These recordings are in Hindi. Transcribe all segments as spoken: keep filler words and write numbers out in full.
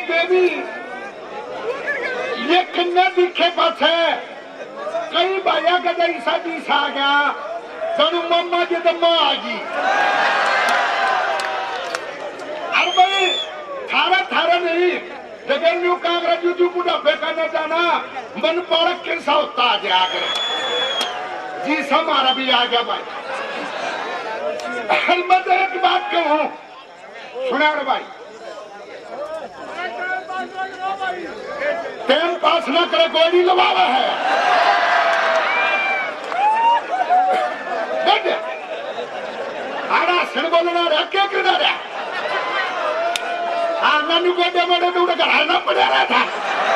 देवी ये कन्या दिखे पास है कई भाइया का ऐसा दिस आ गया जनु मम्मा जी तो माँ आ गई। अरे भाई थारा थारा नहीं जगह न्यू कांग्रेस जू जू बुढ़ापे का न जाना मन पालक कैसा होता आ गया आगे जी हमारा भी आ गया भाई। मैं तो एक बात कहूँ सुना भाई टाइम पास ना करे गोली लवावा है आड़ा सिर बोलना रहा क्या करना रहा आना नु गोडे मोडे तो उड़ा घराना पड़ा रहा था।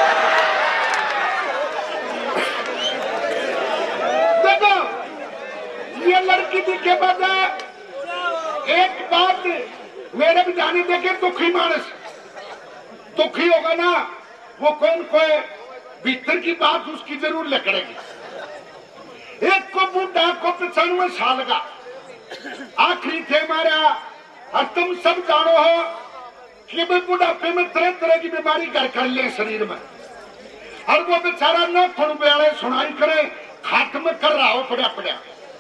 देखो ये लड़की दिखे बाद एक बात मेरे भी जाने देखे दुखी मानस दुखी होगा ना वो कौन कोई भीतर की बात उसकी जरूर लकड़ेगी। एक को बूढ़ा को पचानवे साल का आखिरी थे मारा और तुम सब जानो हो कि बुढ़ापे में तरह तरह की बीमारी घर कर ले शरीर में और वो बेचारा न थोड़ा बेड़े सुनाई करे खाट में कर रहा हो पड़ा पड़ा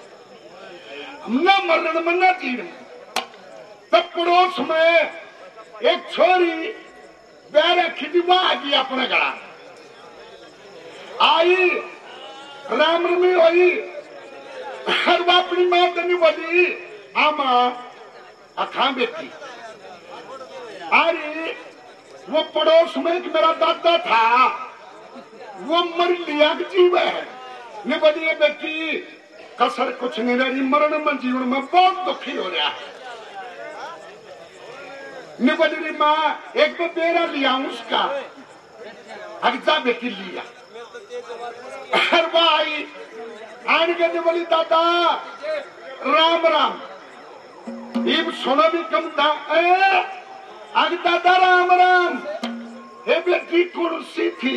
न मरण में न जीवन में। तब पड़ोस में एक छोरी बैरा खिजवा आ गई अपने गला आई राम रमी हुई और वो अपनी माँ तनी बोली आमा अखा बेटी अरे वो पड़ोस में एक मेरा दादा था वो मर लिया जीव है ये बोली बेटी कसर कुछ नहीं रही मरण में जीवन में बहुत दुखी हो रहा है। बोली माँ एक तो बेरा लिया उसका अगजा बेटी लिया हर भाई आन के बोली दादा राम राम ये सुनो भी कम था अग दादा राम राम हे बेटी कुर्सी थी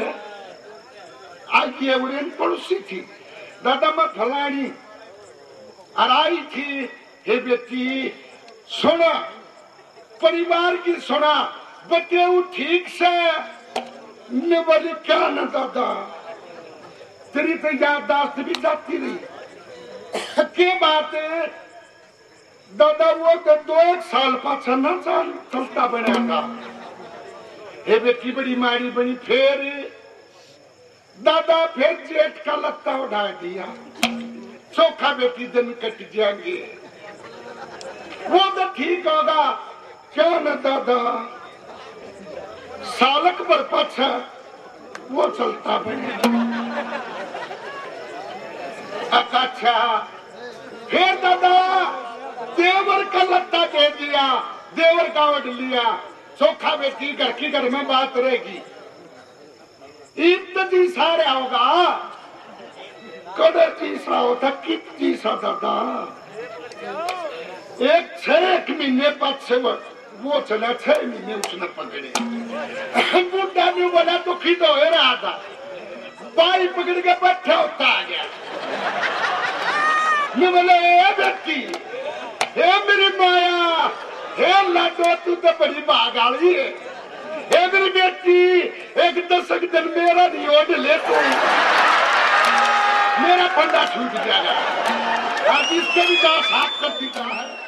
आज ये उड़ेन कुर्सी थी दादा मैं फलानी और आई थी हे बेटी सुना परिवार की सुना बच्चे ठीक से ने बोली क्या न दादा तेरी तो याददाश्त भी जाती रही के बात है दादा वो तो दो एक साल पाछा न साल चलता बनेगा हे बेटी बड़ी मारी बनी फिर दादा फिर जेठ का लत्ता उठा दिया चौखा बेटी दिन कट जाएंगे वो तो ठीक होगा क्या न दादा सालक पर पाछा वो चलता बनेगा। अच्छा फिर दादा देवर का लत्ता दे दिया देवर का उठ लिया चोखा बेटी घर की घर में बात रहेगी ईद जी सारे होगा कड़े तीसरा होता कित तीसरा दादा एक छह एक महीने बाद से वो वो चला छह महीने उसने पकड़े बुढ़ा ने बोला दुखी तो हो रहा था बाई पकड़ के बैठा होता आ गया मैं बोले ए बेटी हे मेरी माया हे लाडो तू तो बड़ी भागाली है हे मेरी बेटी एक दशक दिन मेरा नहीं ओढ़ ले तू मेरा फंडा छूट जाएगा आज इसके भी साफ कर दी है।